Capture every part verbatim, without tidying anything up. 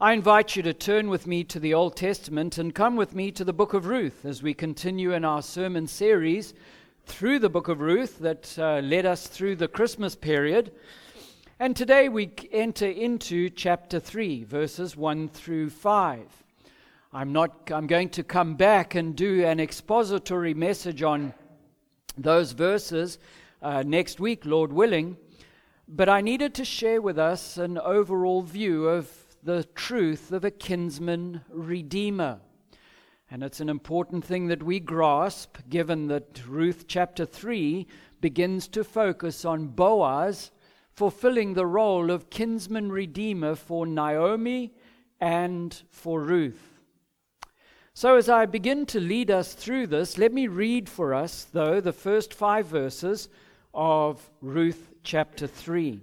I invite you to turn with me to the Old Testament and come with me to the book of Ruth as we continue in our sermon series through the book of Ruth that uh, led us through the Christmas period. And today we enter into chapter three, verses one through five. I'm not. I'm going to come back and do an expository message on those verses uh, next week, Lord willing. But I needed to share with us an overall view of the truth of a kinsman redeemer. And it's an important thing that we grasp, given that Ruth chapter three begins to focus on Boaz fulfilling the role of kinsman redeemer for Naomi and for Ruth. So as I begin to lead us through this, let me read for us, though, the first five verses of Ruth chapter three.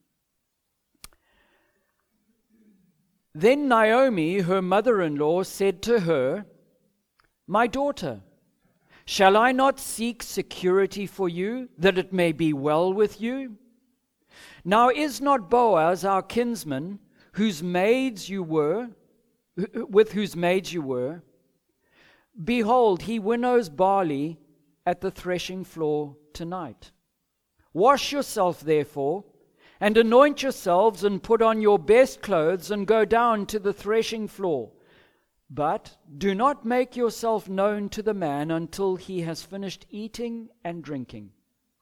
Then Naomi, her mother-in-law, said to her, "My daughter, shall I not seek security for you, that it may be well with you? Now is not Boaz our kinsman, whose maids you were, with whose maids you were? Behold, he winnows barley at the threshing floor tonight. Wash yourself, therefore, and anoint yourselves, and put on your best clothes, and go down to the threshing floor. But do not make yourself known to the man until he has finished eating and drinking.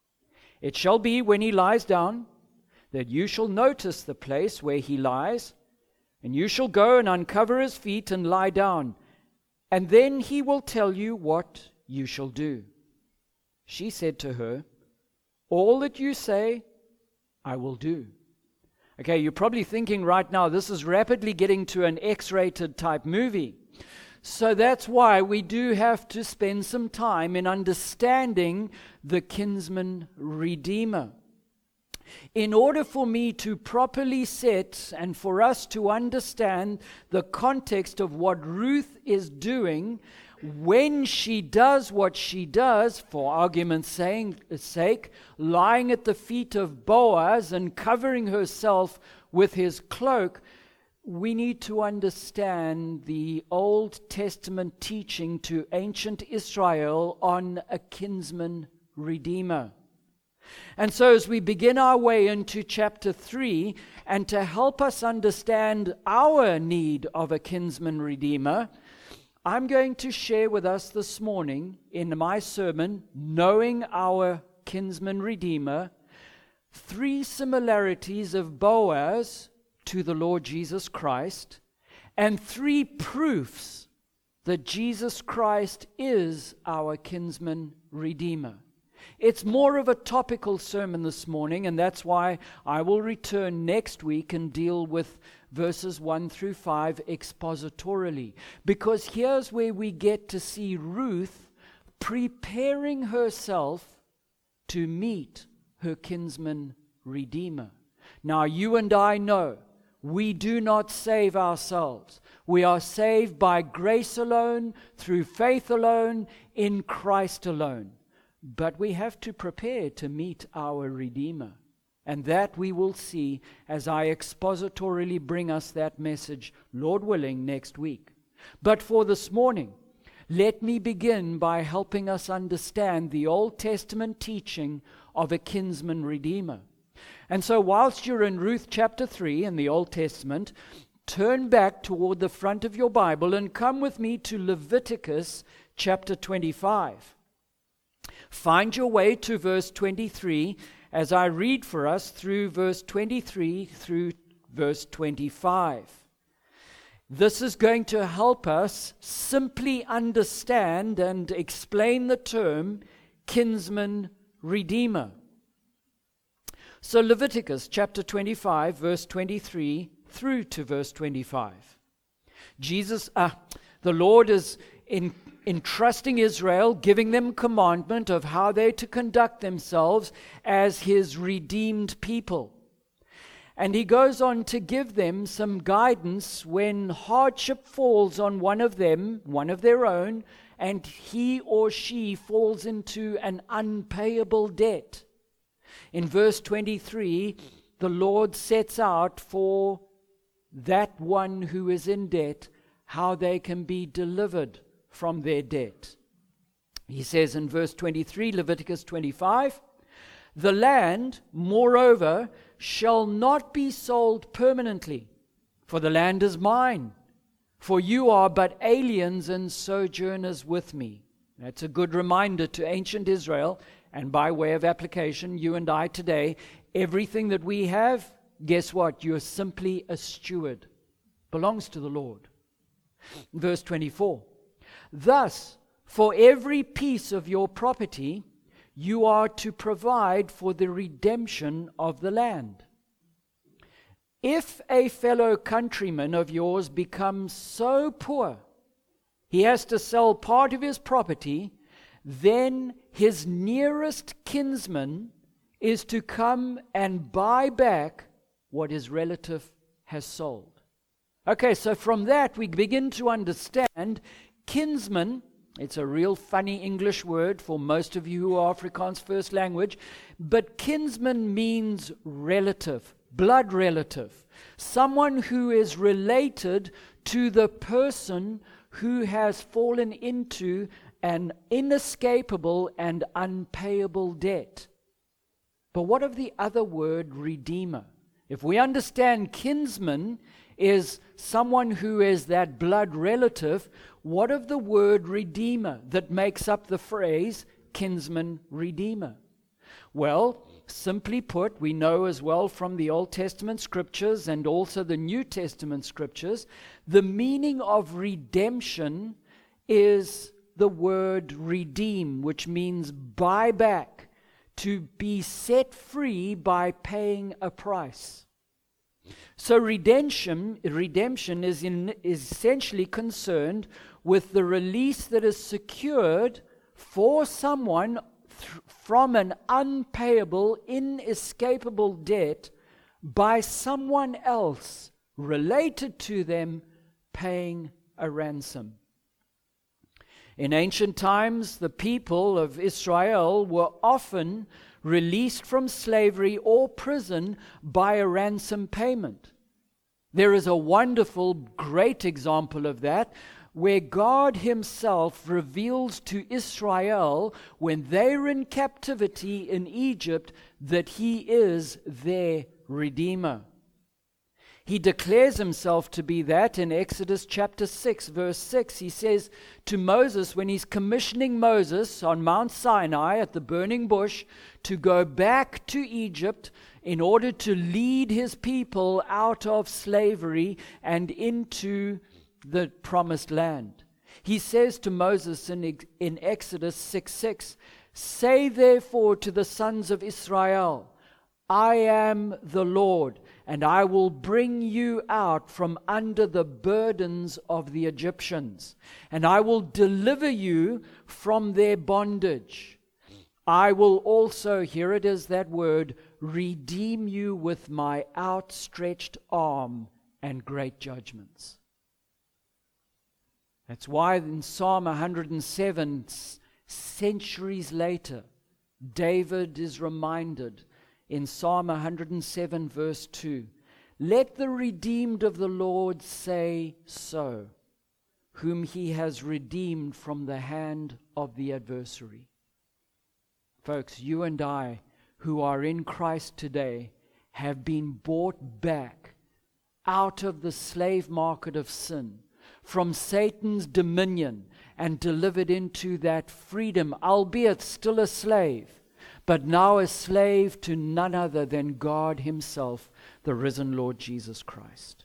It shall be when he lies down, that you shall notice the place where he lies, and you shall go and uncover his feet and lie down, and then he will tell you what you shall do." She said to her, "All that you say, I will do." Okay, you're probably thinking right now, this is rapidly getting to an X-rated type movie. So that's why we do have to spend some time in understanding the kinsman redeemer. In order for me to properly set and for us to understand the context of what Ruth is doing when she does what she does, for argument's sake, lying at the feet of Boaz and covering herself with his cloak, we need to understand the Old Testament teaching to ancient Israel on a kinsman redeemer. And so as we begin our way into chapter three, and to help us understand our need of a kinsman redeemer, I'm going to share with us this morning in my sermon, Knowing Our Kinsman Redeemer, three similarities of Boaz to the Lord Jesus Christ, and three proofs that Jesus Christ is our kinsman redeemer. It's more of a topical sermon this morning, and that's why I will return next week and deal with verses one through five expositorily. Because here's where we get to see Ruth preparing herself to meet her kinsman redeemer. Now, you and I know we do not save ourselves. We are saved by grace alone, through faith alone, in Christ alone. But we have to prepare to meet our Redeemer. And that we will see as I expositorily bring us that message, Lord willing, next week. But for this morning, let me begin by helping us understand the Old Testament teaching of a kinsman redeemer. And so whilst you're in Ruth chapter three in the Old Testament, turn back toward the front of your Bible and come with me to Leviticus chapter twenty-five. Find your way to verse twenty-three as I read for us through verse twenty-three through verse twenty-five. This is going to help us simply understand and explain the term kinsman redeemer. So Leviticus chapter twenty-five, verse twenty-three through to verse twenty-five. Jesus, uh, the Lord is in entrusting Israel, giving them commandment of how they're to conduct themselves as his redeemed people. And he goes on to give them some guidance when hardship falls on one of them, one of their own, and he or she falls into an unpayable debt. In verse twenty-three, the Lord sets out for that one who is in debt how they can be delivered from their debt. He says in verse twenty-three, Leviticus twenty-five, "The land, moreover, shall not be sold permanently, for the land is mine, for you are but aliens and sojourners with me." That's a good reminder to ancient Israel, and by way of application, you and I today, everything that we have, guess what? You're simply a steward. Belongs to the Lord. Verse twenty-four, "Thus, for every piece of your property, you are to provide for the redemption of the land. If a fellow countryman of yours becomes so poor, he has to sell part of his property, then his nearest kinsman is to come and buy back what his relative has sold." Okay, so from that we begin to understand kinsman. It's a real funny English word for most of you who are Afrikaans first language, but kinsman means relative, blood relative, someone who is related to the person who has fallen into an inescapable and unpayable debt. But what of the other word, redeemer? If we understand kinsman is someone who is that blood relative, what of the word redeemer that makes up the phrase kinsman redeemer? Well, simply put, we know as well from the Old Testament scriptures and also the New Testament scriptures, the meaning of redemption is the word redeem, which means buy back, to be set free by paying a price. So redemption, redemption is, in, is essentially concerned with the release that is secured for someone th- from an unpayable, inescapable debt by someone else related to them paying a ransom. In ancient times, the people of Israel were often released from slavery or prison by a ransom payment. There is a wonderful, great example of that where God himself reveals to Israel when they're in captivity in Egypt that he is their Redeemer. He declares himself to be that in Exodus chapter six, verse six. He says to Moses, when he's commissioning Moses on Mount Sinai at the burning bush to go back to Egypt in order to lead his people out of slavery and into the promised land. He says to Moses in, in Exodus six six, "Say therefore to the sons of Israel, I am the Lord, and I will bring you out from under the burdens of the Egyptians, and I will deliver you from their bondage. I will also," here it is that word, "redeem you with my outstretched arm and great judgments." That's why in Psalm one hundred seven, centuries later, David is reminded in Psalm one hundred seven, verse two, "Let the redeemed of the Lord say so, whom he has redeemed from the hand of the adversary." Folks, you and I, who are in Christ today, have been bought back out of the slave market of sin, from Satan's dominion, and delivered into that freedom, albeit still a slave, but now a slave to none other than God himself, the risen Lord Jesus Christ.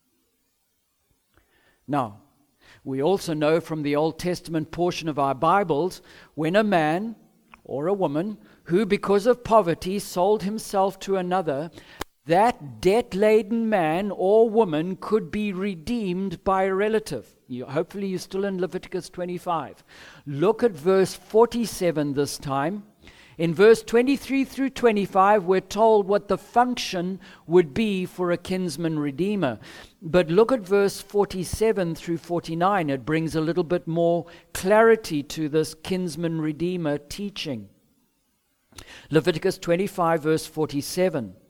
Now, we also know from the Old Testament portion of our Bibles, when a man or a woman who because of poverty sold himself to another, that debt-laden man or woman could be redeemed by a relative. You, hopefully you're still in Leviticus twenty-five. Look at verse forty-seven this time. In verse twenty-three through twenty-five, we're told what the function would be for a kinsman redeemer. But look at verse forty-seven through forty-nine. It brings a little bit more clarity to this kinsman redeemer teaching. Leviticus twenty-five, verse forty-seven.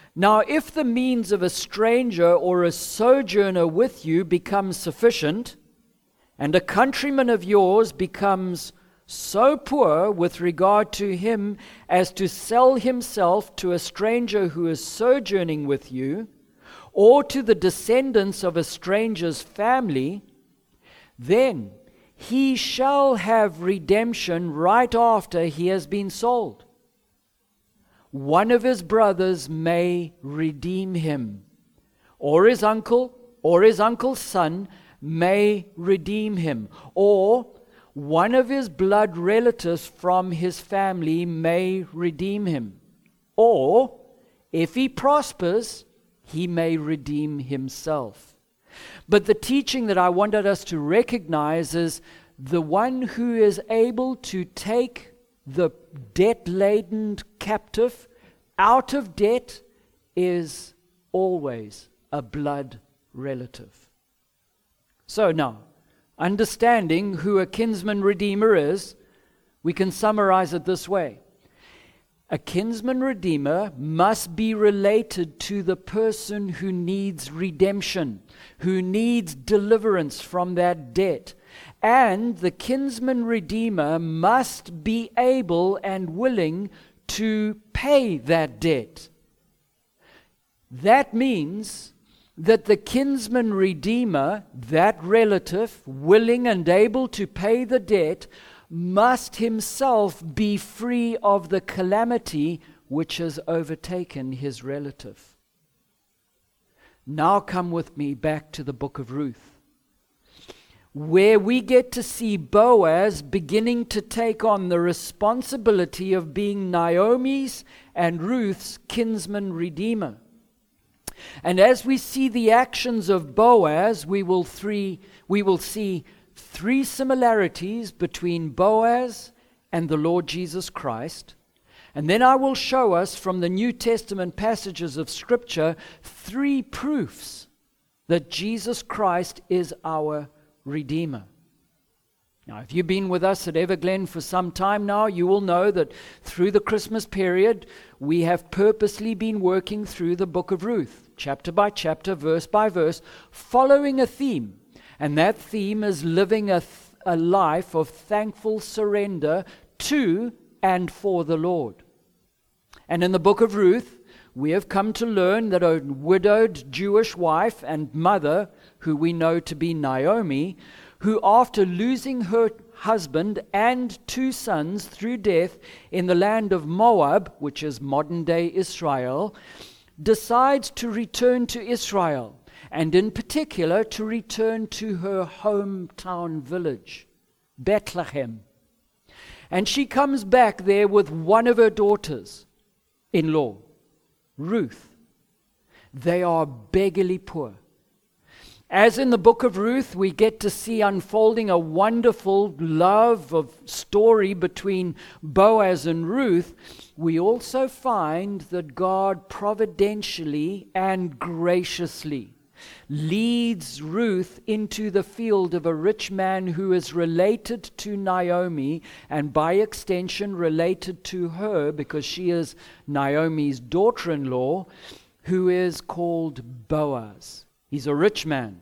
Now, if the means of a stranger or a sojourner with you becomes sufficient, and a countryman of yours becomes so poor with regard to him as to sell himself to a stranger who is sojourning with you, or to the descendants of a stranger's family, then he shall have redemption right after he has been sold. One of his brothers may redeem him, or his uncle, or his uncle's son may redeem him, or one of his blood relatives from his family may redeem him, or if he prospers, he may redeem himself. But the teaching that I wanted us to recognize is the one who is able to take the debt-laden captive out of debt is always a blood relative. So now, understanding who a kinsman redeemer is, we can summarize it this way. A kinsman redeemer must be related to the person who needs redemption, who needs deliverance from that debt. And the kinsman redeemer must be able and willing to pay that debt. That means that the kinsman redeemer, that relative, willing and able to pay the debt, must himself be free of the calamity which has overtaken his relative. Now come with me back to the book of Ruth, where we get to see Boaz beginning to take on the responsibility of being Naomi's and Ruth's kinsman redeemer. And as we see the actions of Boaz, we will three we will see three similarities between Boaz and the Lord Jesus Christ. And then I will show us from the New Testament passages of Scripture three proofs that Jesus Christ is our Redeemer. Now, if you've been with us at Everglen for some time now, you will know that through the Christmas period, we have purposely been working through the book of Ruth, chapter by chapter, verse by verse, following a theme. And that theme is living a, th- a life of thankful surrender to and for the Lord. And in the book of Ruth, we have come to learn that a widowed Jewish wife and mother, who we know to be Naomi, who after losing her husband and two sons through death in the land of Moab, which is modern-day Israel, decides to return to Israel, and in particular to return to her hometown village, Bethlehem. And she comes back there with one of her daughters-in-law, Ruth. They are beggarly poor. As in the book of Ruth, we get to see unfolding a wonderful love of story between Boaz and Ruth. We also find that God providentially and graciously leads Ruth into the field of a rich man who is related to Naomi, and by extension related to her because she is Naomi's daughter-in-law, who is called Boaz. He's a rich man.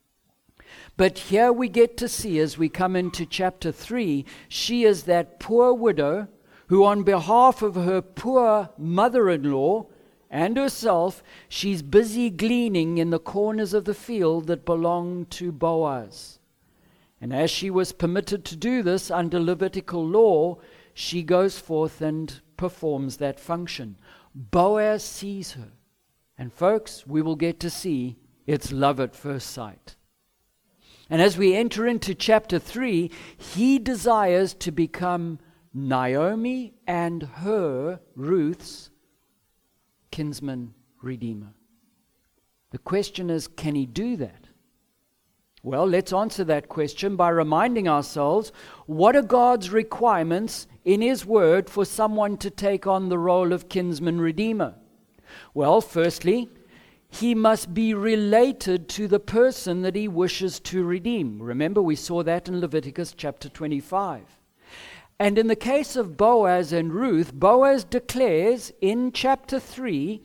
But here we get to see, as we come into chapter three, she is that poor widow who on behalf of her poor mother-in-law and herself, she's busy gleaning in the corners of the field that belonged to Boaz. And as she was permitted to do this under Levitical law, she goes forth and performs that function. Boaz sees her. And folks, we will get to see it's love at first sight. And as we enter into chapter three, he desires to become Naomi and her, Ruth's, kinsman redeemer. The question is, can he do that? Well, let's answer that question by reminding ourselves, what are God's requirements in his word for someone to take on the role of kinsman redeemer? Well, firstly, he must be related to the person that he wishes to redeem. Remember, we saw that in Leviticus chapter twenty-five. And in the case of Boaz and Ruth, Boaz declares in chapter three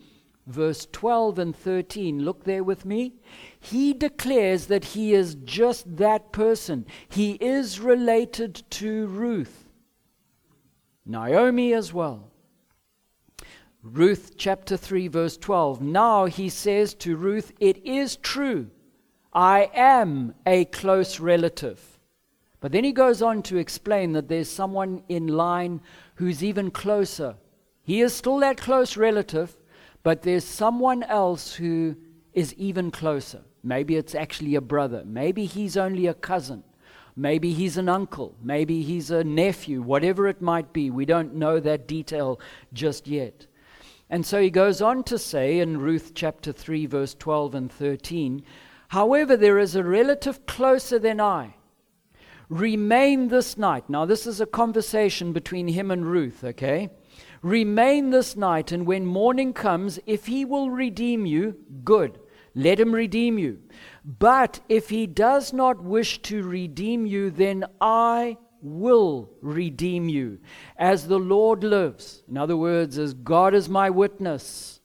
verse twelve and thirteen, look there with me. He declares that he is just that person. He is related to Ruth, Naomi as well. Ruth chapter three verse twelve. Now he says to Ruth, it is true, I am a close relative. But then he goes on to explain that there's someone in line who's even closer. He is still that close relative, but there's someone else who is even closer. Maybe it's actually a brother. Maybe he's only a cousin. Maybe he's an uncle. Maybe he's a nephew. Whatever it might be. We don't know that detail just yet. And so he goes on to say in Ruth chapter three, verse twelve and thirteen, however, there is a relative closer than I. Remain this night. Now, this is a conversation between him and Ruth, okay? Remain this night, and when morning comes, if he will redeem you, good. Let him redeem you. But if he does not wish to redeem you, then I will redeem you, as the Lord lives. In other words, as God is my witness.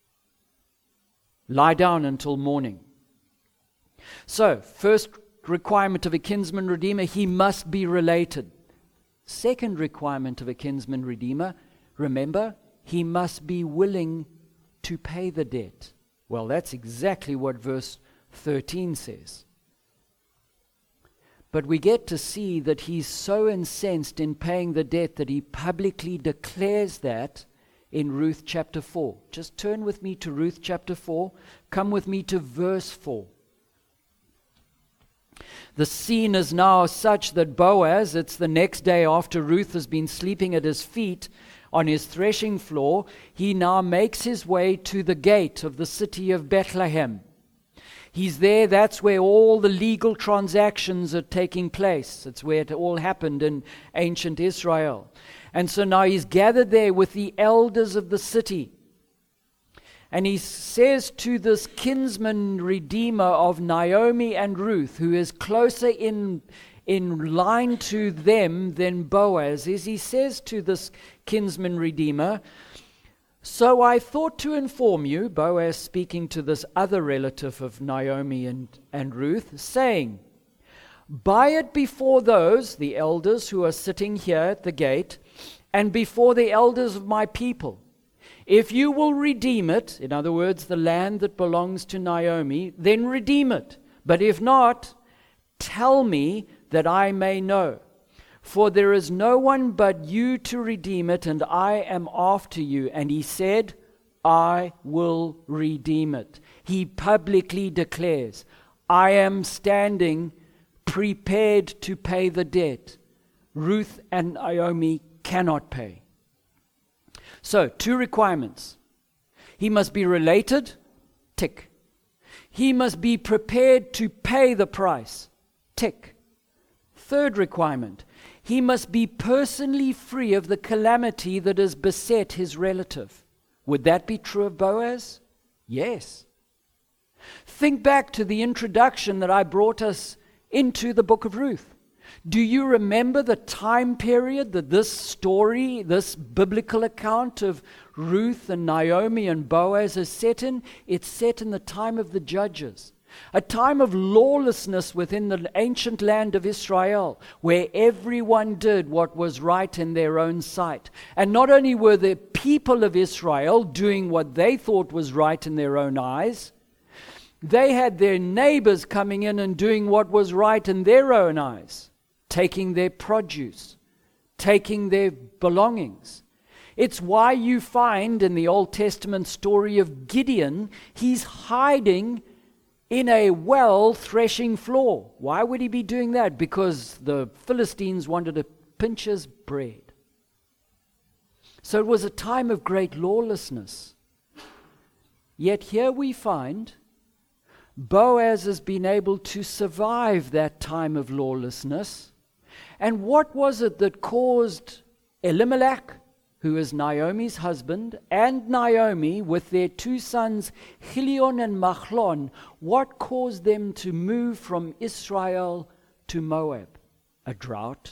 Lie down until morning. So, first requirement of a kinsman redeemer, he must be related. Second requirement of a kinsman redeemer, remember, he must be willing to pay the debt. Well, that's exactly what verse thirteen says. But we get to see that he's so incensed in paying the debt that he publicly declares that in Ruth chapter four. Just turn with me to Ruth chapter four. Come with me to verse four. The scene is now such that Boaz, it's the next day after Ruth has been sleeping at his feet on his threshing floor, he now makes his way to the gate of the city of Bethlehem. He's there, that's where all the legal transactions are taking place. It's where it all happened in ancient Israel. And so now he's gathered there with the elders of the city. And he says to this kinsman redeemer of Naomi and Ruth, who is closer in, in line to them than Boaz, is he says to this kinsman redeemer, so I thought to inform you, Boaz speaking to this other relative of Naomi and, and Ruth, saying, buy it before those, the elders who are sitting here at the gate, and before the elders of my people. If you will redeem it, in other words, the land that belongs to Naomi, then redeem it. But if not, tell me that I may know. For there is no one but you to redeem it, and I am after you. And he said, I will redeem it. He publicly declares, I am standing prepared to pay the debt. Ruth and Naomi cannot pay. So, two requirements. He must be related, tick. He must be prepared to pay the price, tick. Third requirement, he must be personally free of the calamity that has beset his relative. Would that be true of Boaz? Yes. Think back to the introduction that I brought us into the book of Ruth. Do you remember the time period that this story, this biblical account of Ruth and Naomi and Boaz is set in? It's set in the time of the Judges, a time of lawlessness within the ancient land of Israel, where everyone did what was right in their own sight. And not only were the people of Israel doing what they thought was right in their own eyes, they had their neighbors coming in and doing what was right in their own eyes. Taking their produce, taking their belongings. It's why you find in the Old Testament story of Gideon, he's hiding in a well threshing floor. Why would he be doing that? Because the Philistines wanted to pinch his bread. So it was a time of great lawlessness. Yet here we find Boaz has been able to survive that time of lawlessness. And what was it that caused Elimelech, who is Naomi's husband, and Naomi with their two sons, Chilion and Machlon, what caused them to move from Israel to Moab? A drought.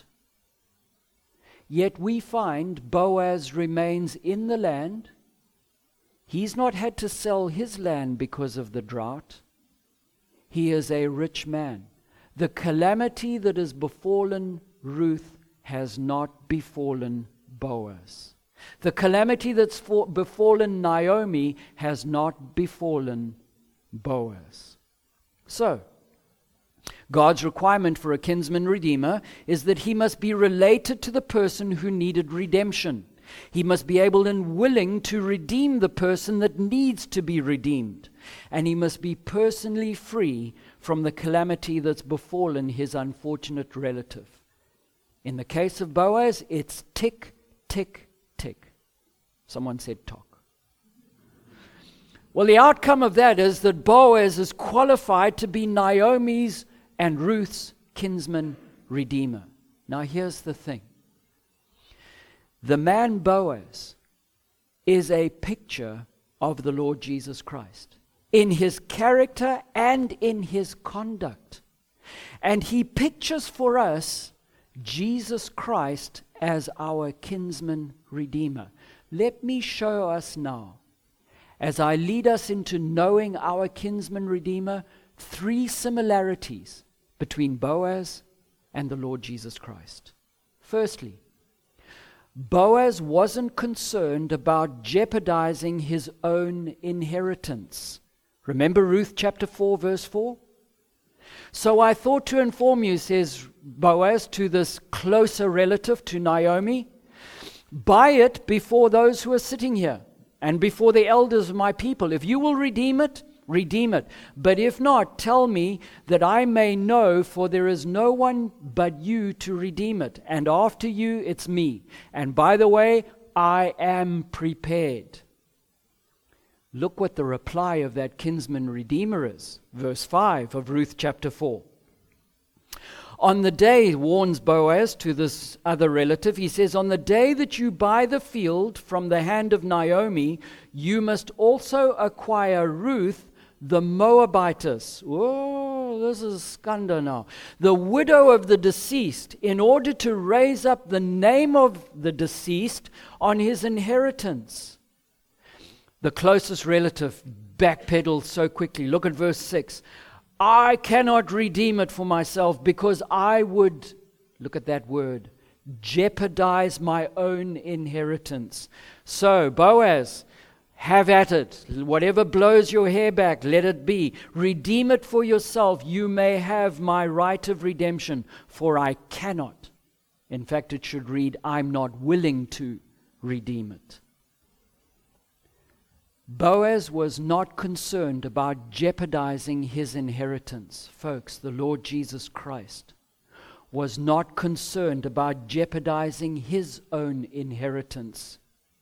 Yet we find Boaz remains in the land. He's not had to sell his land because of the drought. He is a rich man. The calamity that has befallen Ruth has not befallen Boaz. The calamity that's for, befallen Naomi has not befallen Boaz. So, God's requirement for a kinsman redeemer is that he must be related to the person who needed redemption. He must be able and willing to redeem the person that needs to be redeemed. And he must be personally free from the calamity that's befallen his unfortunate relative. In the case of Boaz, it's tick, tick, tick. Someone said talk. Well, the outcome of that is that Boaz is qualified to be Naomi's and Ruth's kinsman redeemer. Now here's the thing. The man Boaz is a picture of the Lord Jesus Christ in his character and in his conduct. And he pictures for us Jesus Christ as our kinsman redeemer. Let me show us now, as I lead us into knowing our kinsman redeemer, three similarities between Boaz and the Lord Jesus Christ. Firstly, Boaz wasn't concerned about jeopardizing his own inheritance. Remember Ruth chapter four, verse four? So I thought to inform you, says Boaz to this closer relative to Naomi, buy it before those who are sitting here and before the elders of my people. If you will redeem it, redeem it. But if not, tell me that I may know, for there is no one but you to redeem it. And after you, it's me. And by the way, I am prepared. Look what the reply of that kinsman redeemer is. Verse five of Ruth chapter four. On the day, warns Boaz to this other relative, he says, on the day that you buy the field from the hand of Naomi, you must also acquire Ruth, the Moabitess. Oh, this is scandal now. The widow of the deceased, in order to raise up the name of the deceased on his inheritance. The closest relative backpedals so quickly. Look at verse six. I cannot redeem it for myself because I would, look at that word, jeopardize my own inheritance. So, Boaz, have at it. Whatever blows your hair back, let it be. Redeem it for yourself. You may have my right of redemption, for I cannot. In fact, it should read, I'm not willing to redeem it. Boaz was not concerned about jeopardizing his inheritance. Folks, the Lord Jesus Christ was not concerned about jeopardizing his own inheritance.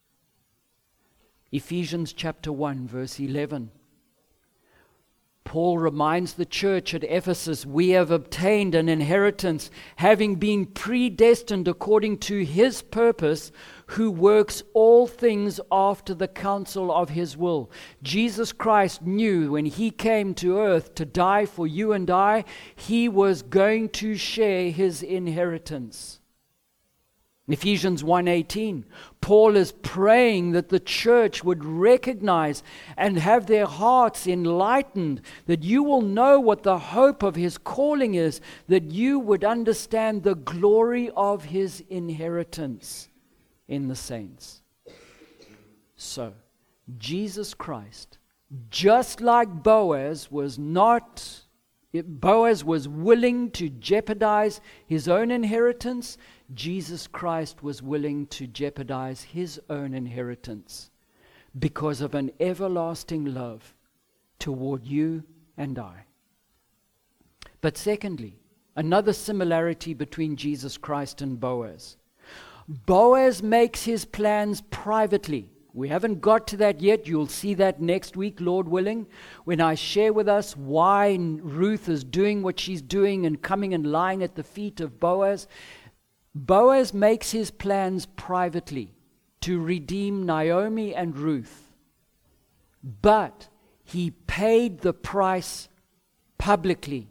Ephesians chapter one, verse eleven. Paul reminds the church at Ephesus, we have obtained an inheritance, having been predestined according to his purpose, who works all things after the counsel of his will. Jesus Christ knew when he came to earth to die for you and I, he was going to share his inheritance. Ephesians one eighteen, Paul is praying that the church would recognize and have their hearts enlightened, that you will know what the hope of his calling is, that you would understand the glory of his inheritance in the saints. So, Jesus Christ, just like Boaz was not, Boaz was willing to jeopardize his own inheritance, Jesus Christ was willing to jeopardize his own inheritance because of an everlasting love toward you and I. But secondly, another similarity between Jesus Christ and Boaz. Boaz makes his plans privately. We haven't got to that yet. You'll see that next week, Lord willing, when I share with us why Ruth is doing what she's doing and coming and lying at the feet of Boaz. Boaz makes his plans privately to redeem Naomi and Ruth, but he paid the price publicly.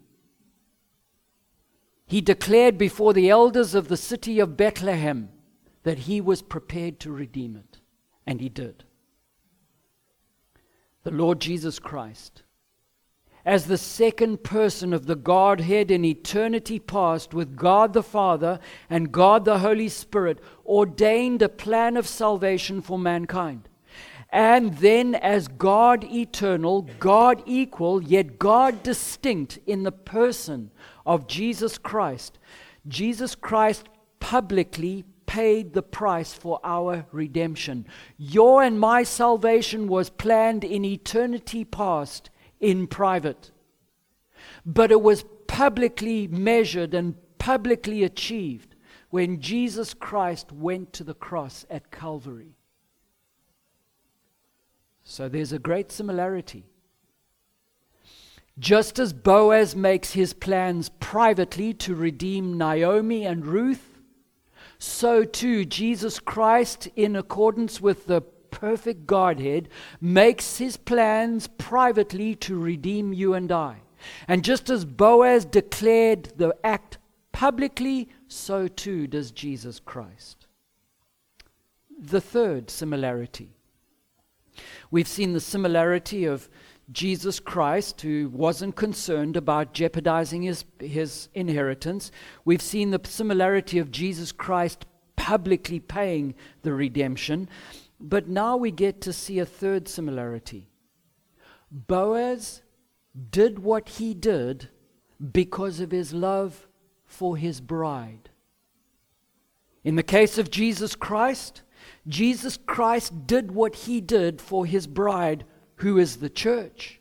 He declared before the elders of the city of Bethlehem that he was prepared to redeem it, and he did. the Lord Jesus Christ, as the second person of the Godhead in eternity past, with God the Father and God the Holy Spirit, ordained a plan of salvation for mankind. And then as God eternal, God equal, yet God distinct in the person of Jesus Christ, Jesus Christ publicly paid the price for our redemption. Your and my salvation was planned in eternity past in private, but it was publicly measured and publicly achieved when Jesus Christ went to the cross at Calvary. So there's a great similarity. Just as Boaz makes his plans privately to redeem Naomi and Ruth, so too Jesus Christ, in accordance with the perfect Godhead, makes his plans privately to redeem you and I. And just as Boaz declared the act publicly, so too does Jesus Christ. The third similarity. We've seen the similarity of Jesus Christ, who wasn't concerned about jeopardizing his, his inheritance. We've seen the similarity of Jesus Christ publicly paying the redemption. But now we get to see a third similarity. Boaz did what he did because of his love for his bride. In the case of Jesus Christ, Jesus Christ did what he did for his bride, who is the church.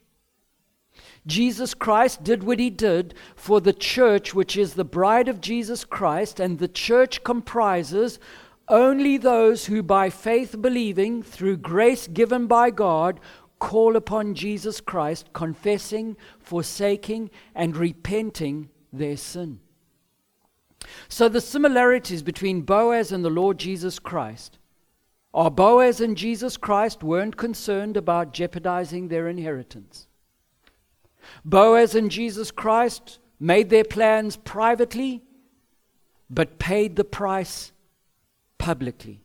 Jesus Christ did what he did for the church, which is the bride of Jesus Christ, and the church comprises only those who by faith believing, through grace given by God, call upon Jesus Christ, confessing, forsaking, and repenting their sin. So the similarities between Boaz and the Lord Jesus Christ are Boaz and Jesus Christ weren't concerned about jeopardizing their inheritance. Boaz and Jesus Christ made their plans privately, but paid the price publicly.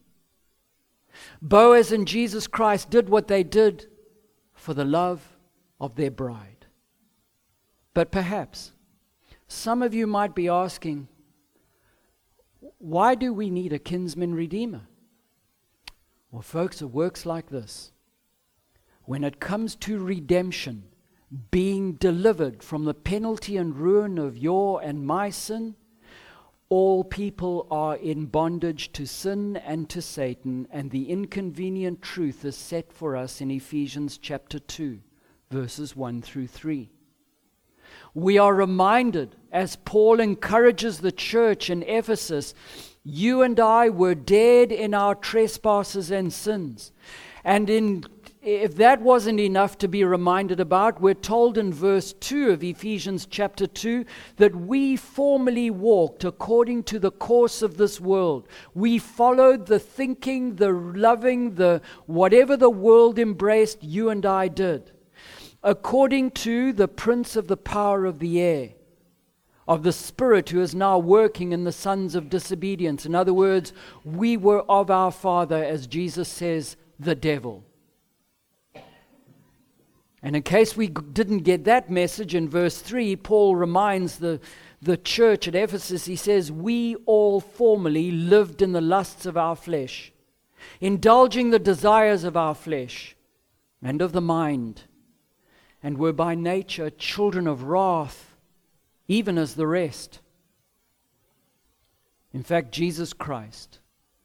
Boaz and Jesus Christ did what they did for the love of their bride. But perhaps some of you might be asking, why do we need a kinsman redeemer? Well, folks, it works like this. When it comes to redemption, being delivered from the penalty and ruin of your and my sin, all people are in bondage to sin and to Satan, and the inconvenient truth is set for us in Ephesians chapter two, verses one through three. We are reminded, as Paul encourages the church in Ephesus, you and I were dead in our trespasses and sins. And in if that wasn't enough to be reminded about, we're told in verse two of Ephesians chapter two that we formerly walked according to the course of this world. We followed the thinking, the loving, the whatever the world embraced, you and I did. According to the prince of the power of the air, of the spirit who is now working in the sons of disobedience. In other words, we were of our father, as Jesus says, the devil. And in case we didn't get that message, in verse three, Paul reminds the, the church at Ephesus, he says, we all formerly lived in the lusts of our flesh, indulging the desires of our flesh and of the mind, and were by nature children of wrath, even as the rest. In fact, Jesus Christ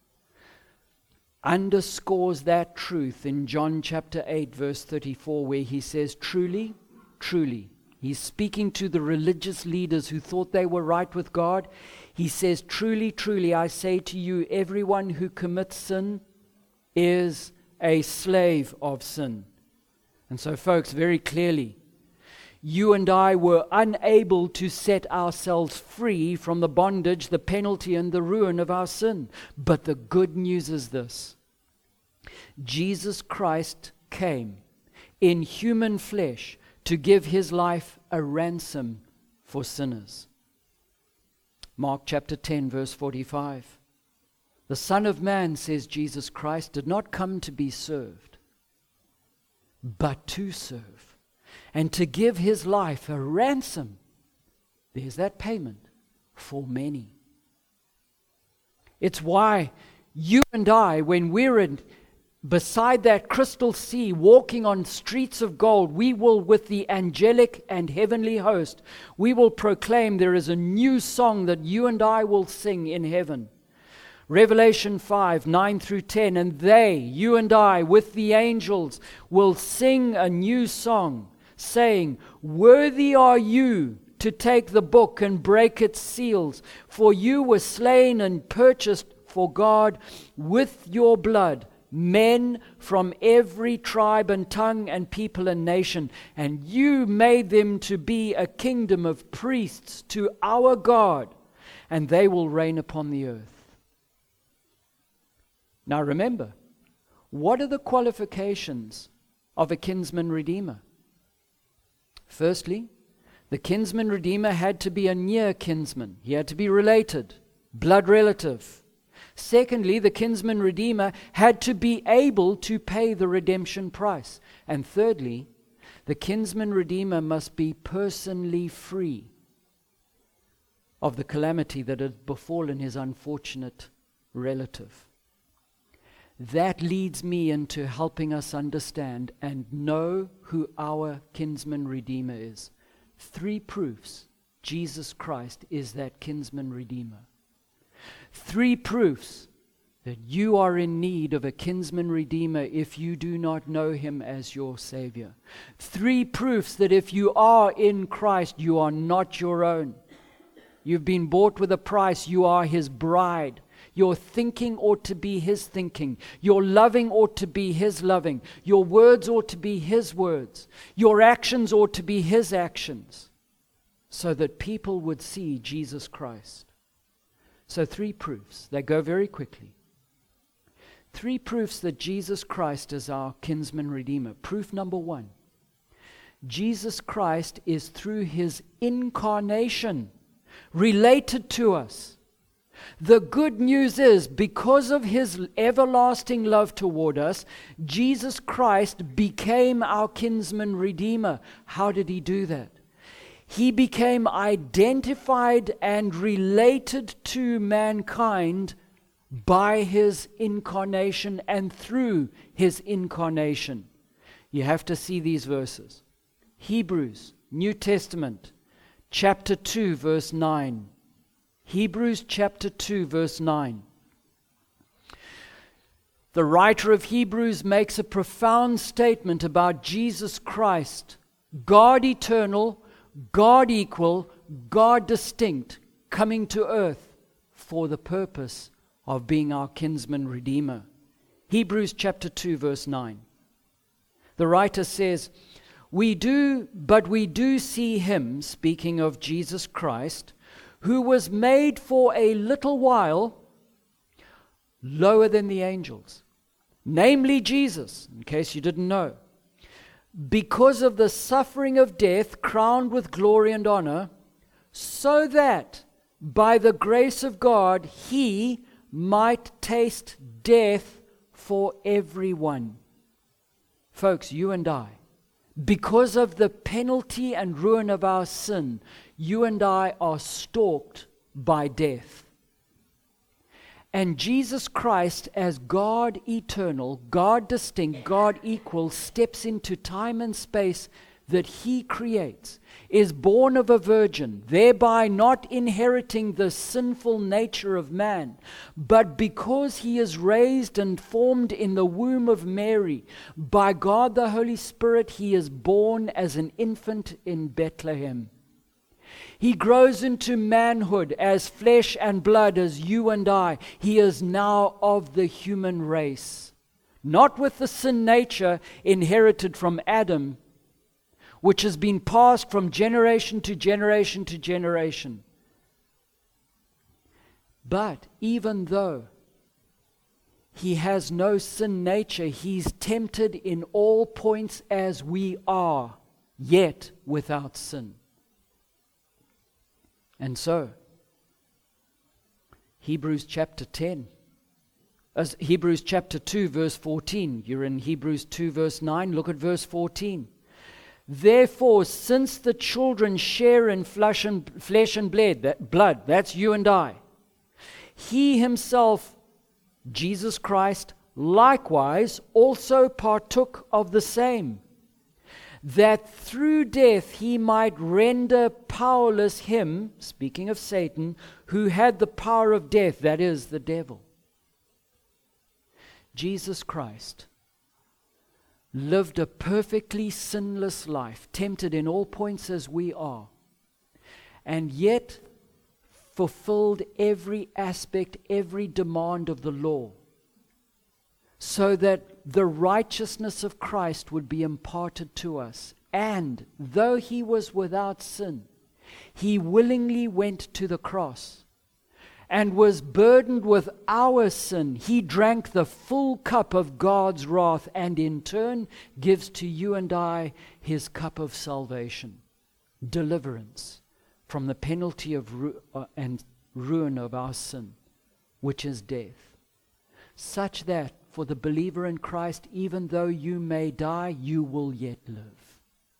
underscores that truth in John chapter eight, verse thirty-four, where he says, truly, truly, he's speaking to the religious leaders who thought they were right with God. He says, truly, truly, I say to you, everyone who commits sin is a slave of sin. And so, folks, very clearly, you and I were unable to set ourselves free from the bondage, the penalty, and the ruin of our sin. But the good news is this. Jesus Christ came in human flesh to give his life a ransom for sinners. Mark chapter ten, verse forty-five. The Son of Man, says Jesus Christ, did not come to be served, but to serve, and to give his life a ransom. There's that payment for many. It's why you and I, when we're in, beside that crystal sea, walking on streets of gold, we will, with the angelic and heavenly host, we will proclaim there is a new song that you and I will sing in heaven. Revelation five, nine through ten, and they, you and I, with the angels, will sing a new song, saying, "Worthy are you to take the book and break its seals, for you were slain and purchased for God with your blood men from every tribe and tongue and people and nation, and you made them to be a kingdom of priests to our God, and they will reign upon the earth." Now remember, what are the qualifications of a kinsman redeemer? Firstly, the kinsman redeemer had to be a near kinsman. He had to be related, blood relative. Secondly, the kinsman redeemer had to be able to pay the redemption price. And thirdly, the kinsman redeemer must be personally free of the calamity that had befallen his unfortunate relative. That leads me into helping us understand and know who our kinsman redeemer is. Three proofs Jesus Christ is that kinsman redeemer. Three proofs that you are in need of a kinsman redeemer if you do not know him as your Savior. Three proofs that if you are in Christ, you are not your own. You've been bought with a price. You are his bride. Your thinking ought to be his thinking. Your loving ought to be his loving. Your words ought to be his words. Your actions ought to be his actions, so that people would see Jesus Christ. So three proofs. They go very quickly. Three proofs that Jesus Christ is our kinsman redeemer. Proof number one. Jesus Christ is through his incarnation related to us. The good news is, because of his everlasting love toward us, Jesus Christ became our kinsman redeemer. How did he do that? He became identified and related to mankind by his incarnation and through his incarnation. You have to see these verses. Hebrews, New Testament, chapter two, verse nine. Hebrews chapter two, verse nine. The writer of Hebrews makes a profound statement about Jesus Christ, God eternal, God equal, God distinct, coming to earth for the purpose of being our kinsman redeemer. Hebrews chapter two, verse nine. The writer says, We do, but we do see him, speaking of Jesus Christ, who was made for a little while lower than the angels, namely Jesus, in case you didn't know, because of the suffering of death, crowned with glory and honor, so that by the grace of God he might taste death for everyone. Folks, you and I, because of the penalty and ruin of our sin, you and I are stalked by death. And Jesus Christ, as God eternal, God distinct, God equal, steps into time and space that he creates, is born of a virgin, thereby not inheriting the sinful nature of man, but because he is raised and formed in the womb of Mary, by God the Holy Spirit, he is born as an infant in Bethlehem. He grows into manhood as flesh and blood as you and I. He is now of the human race, not with the sin nature inherited from Adam, which has been passed from generation to generation to generation. But even though he has no sin nature, he's tempted in all points as we are, yet without sin. And so, Hebrews chapter ten, As Hebrews chapter two, verse fourteen. You're in Hebrews two, verse nine. Look at verse fourteen. Therefore, since the children share in flesh and, flesh and blood, that, blood, that's you and I, he himself, Jesus Christ, likewise also partook of the same, that through death he might render powerless him, speaking of Satan, who had the power of death, that is, the devil. Jesus Christ lived a perfectly sinless life, tempted in all points as we are, and yet fulfilled every aspect, every demand of the law, so that the righteousness of Christ would be imparted to us. And though he was without sin, he willingly went to the cross and was burdened with our sin. He drank the full cup of God's wrath and in turn gives to you and I his cup of salvation, deliverance from the penalty of ru- uh, and ruin of our sin, which is death. Such that for the believer in Christ, even though you may die, you will yet live.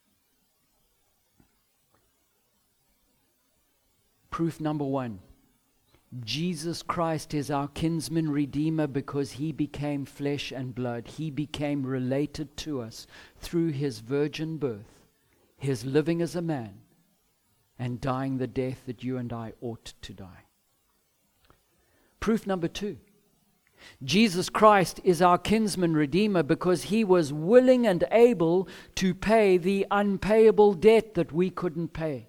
Proof number one. Jesus Christ is our kinsman redeemer because he became flesh and blood. He became related to us through his virgin birth, his living as a man, and dying the death that you and I ought to die. Proof number two. Jesus Christ is our kinsman redeemer because he was willing and able to pay the unpayable debt that we couldn't pay.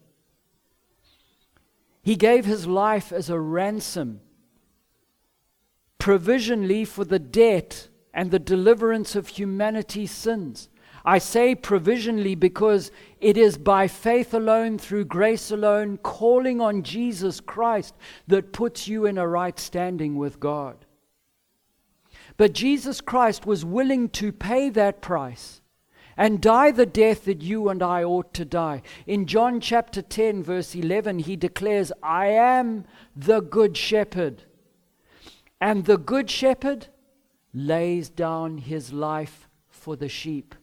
He gave his life as a ransom, provisionally for the debt and the deliverance of humanity's sins. I say provisionally because it is by faith alone, through grace alone, calling on Jesus Christ, that puts you in a right standing with God. But Jesus Christ was willing to pay that price and die the death that you and I ought to die. In John chapter ten, verse eleven, he declares, I am the good shepherd. And the good shepherd lays down his life for the sheep.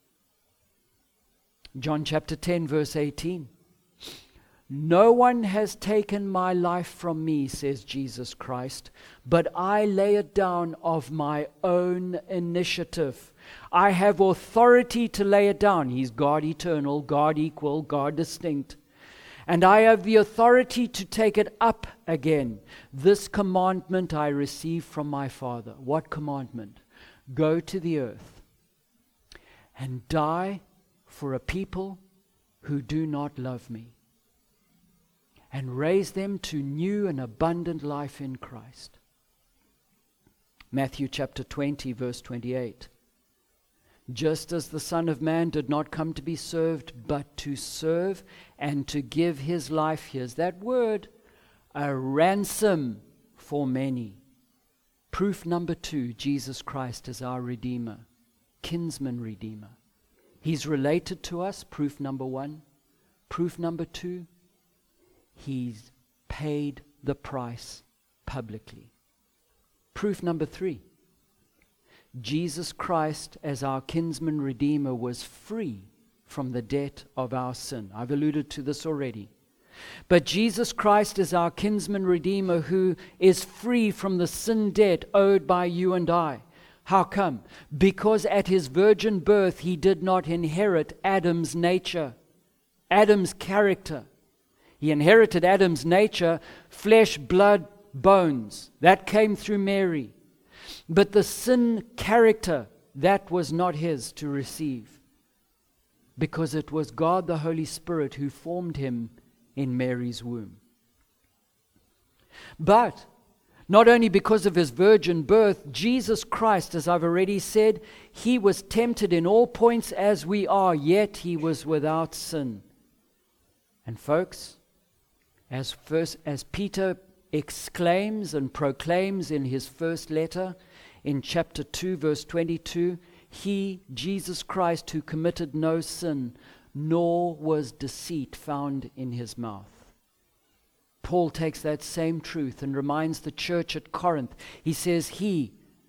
John chapter ten, verse eighteen. No one has taken my life from me, says Jesus Christ, but I lay it down of my own initiative. I have authority to lay it down. He's God eternal, God equal, God distinct. And I have the authority to take it up again. This commandment I receive from my Father. What commandment? Go to the earth and die for a people who do not love me, and raise them to new and abundant life in Christ. Matthew chapter twenty, verse twenty-eight. Just as the Son of Man did not come to be served, but to serve and to give his life, here's that word, a ransom for many. Proof number two, Jesus Christ is our Redeemer, kinsman Redeemer. He's related to us, proof number one. Proof number two, he's paid the price publicly. Proof number three, Jesus Christ as our kinsman redeemer was free from the debt of our sin. I've alluded to this already. But Jesus Christ is our kinsman redeemer who is free from the sin debt owed by you and I. How come? Because at his virgin birth he did not inherit Adam's nature, Adam's character. He inherited Adam's nature, flesh, blood, bones. That came through Mary. But the sin character, that was not his to receive, because it was God the Holy Spirit who formed him in Mary's womb. But not only because of his virgin birth, Jesus Christ, as I've already said, he was tempted in all points as we are, yet he was without sin. And folks, as first as Peter exclaims and proclaims in his first letter, in chapter two, verse twenty-two, he, Jesus Christ, who committed no sin, nor was deceit found in his mouth. Paul takes that same truth and reminds the church at Corinth. He says, he,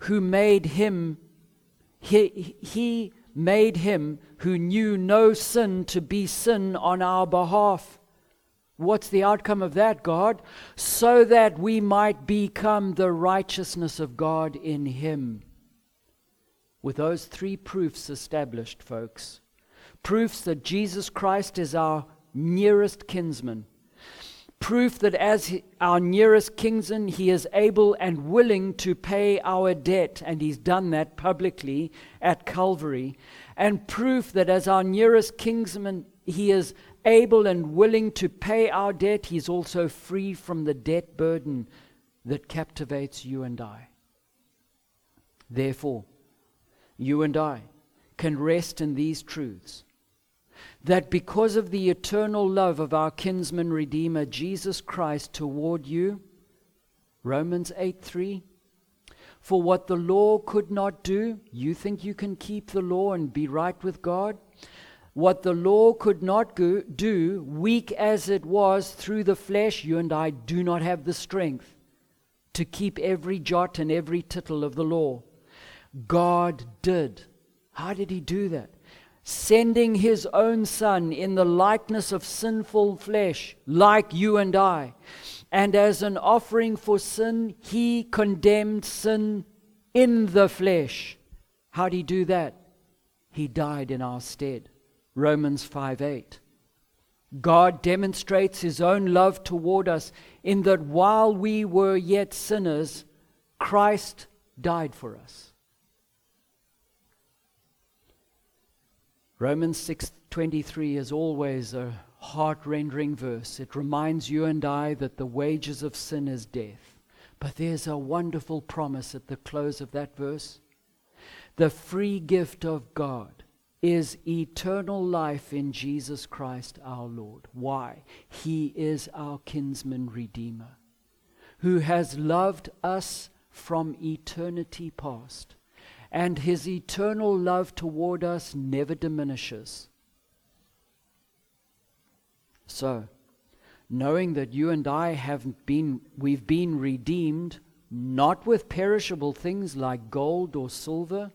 who made him, he, he made him who knew no sin to be sin on our behalf. What's the outcome of that, God? So that we might become the righteousness of God in him. With those three proofs established, folks, proofs that Jesus Christ is our nearest kinsman, proof that as he, our nearest kinsman, he is able and willing to pay our debt, and he's done that publicly at Calvary, and proof that as our nearest kinsman, he is able and willing to pay our debt, he's also free from the debt burden that captivates you and I. Therefore, you and I can rest in these truths, that because of the eternal love of our kinsman Redeemer, Jesus Christ, toward you, Romans eight three, for what the law could not do, you think you can keep the law and be right with God? What the law could not go, do, weak as it was through the flesh, you and I do not have the strength to keep every jot and every tittle of the law. God did. How did he do that? Sending his own Son in the likeness of sinful flesh, like you and I. And as an offering for sin, he condemned sin in the flesh. How did he do that? He died in our stead. Romans five eight. God demonstrates his own love toward us in that while we were yet sinners, Christ died for us. Romans six twenty-three is always a heart-rending verse. It reminds you and I that the wages of sin is death. But there's a wonderful promise at the close of that verse. The free gift of God is eternal life in Jesus Christ our Lord. Why? He is our kinsman redeemer, who has loved us from eternity past, and his eternal love toward us never diminishes. So, knowing that you and I have been, we've been redeemed, not with perishable things like gold or silver,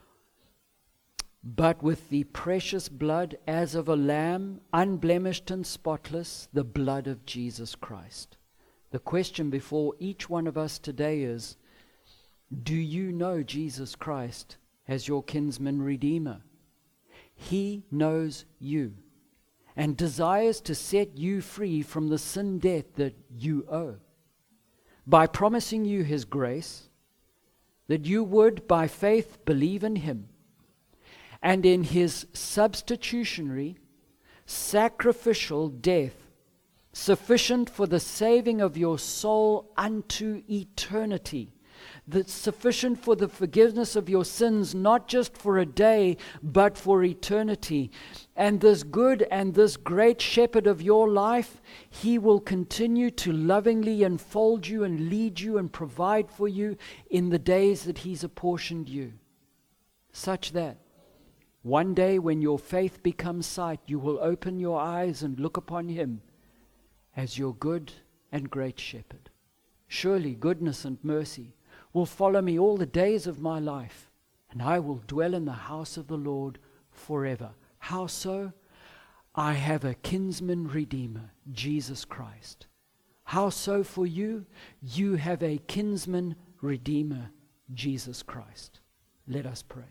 but with the precious blood as of a lamb, unblemished and spotless, the blood of Jesus Christ. The question before each one of us today is, do you know Jesus Christ as your kinsman redeemer? He knows you and desires to set you free from the sin debt that you owe by promising you his grace, that you would by faith believe in him, and in his substitutionary, sacrificial death, sufficient for the saving of your soul unto eternity, that's sufficient for the forgiveness of your sins, not just for a day, but for eternity. And this good and this great shepherd of your life, he will continue to lovingly enfold you and lead you and provide for you in the days that he's apportioned you, such that one day when your faith becomes sight, you will open your eyes and look upon him as your good and great shepherd. Surely goodness and mercy will follow me all the days of my life, and I will dwell in the house of the Lord forever. How so? I have a kinsman redeemer, Jesus Christ. How so for you? You have a kinsman redeemer, Jesus Christ. Let us pray.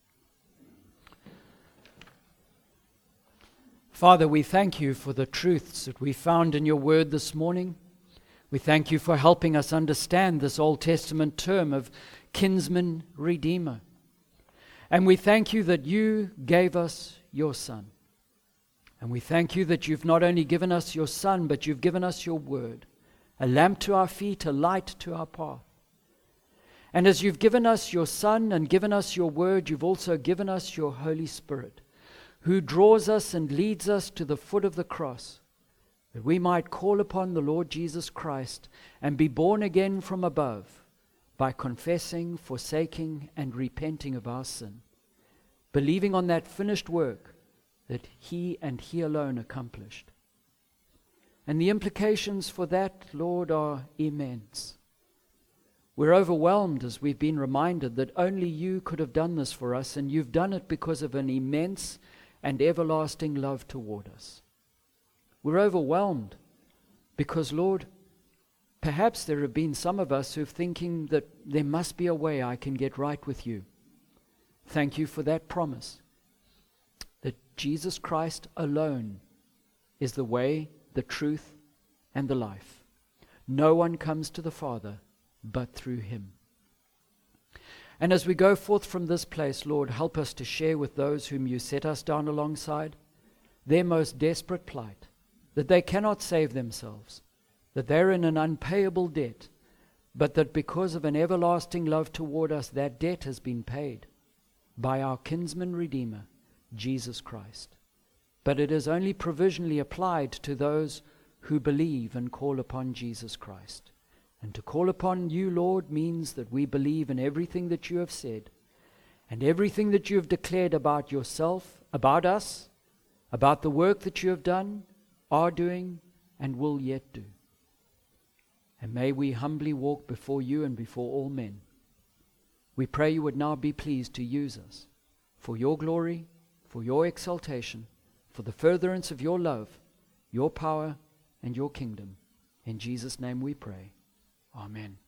Father, we thank you for the truths that we found in your word this morning. We thank you for helping us understand this Old Testament term of kinsman redeemer. And we thank you that you gave us your Son. And we thank you that you've not only given us your Son, but you've given us your word, a lamp to our feet, a light to our path. And as you've given us your Son and given us your word, you've also given us your Holy Spirit, who draws us and leads us to the foot of the cross, that we might call upon the Lord Jesus Christ and be born again from above by confessing, forsaking, and repenting of our sin, believing on that finished work that he and he alone accomplished. And the implications for that, Lord, are immense. We're overwhelmed as we've been reminded that only you could have done this for us, and you've done it because of an immense and everlasting love toward us. We're overwhelmed because, Lord, perhaps there have been some of us who've thinking that there must be a way I can get right with you. Thank you for that promise, that Jesus Christ alone is the way, the truth, and the life. No one comes to the Father but through him. And as we go forth from this place, Lord, help us to share with those whom you set us down alongside their most desperate plight, that they cannot save themselves, that they're in an unpayable debt, but that because of an everlasting love toward us, that debt has been paid by our kinsman Redeemer, Jesus Christ. But it is only provisionally applied to those who believe and call upon Jesus Christ. And to call upon you, Lord, means that we believe in everything that you have said and everything that you have declared about yourself, about us, about the work that you have done, are doing, and will yet do. And may we humbly walk before you and before all men. We pray you would now be pleased to use us for your glory, for your exaltation, for the furtherance of your love, your power, and your kingdom. In Jesus' name we pray. Amen.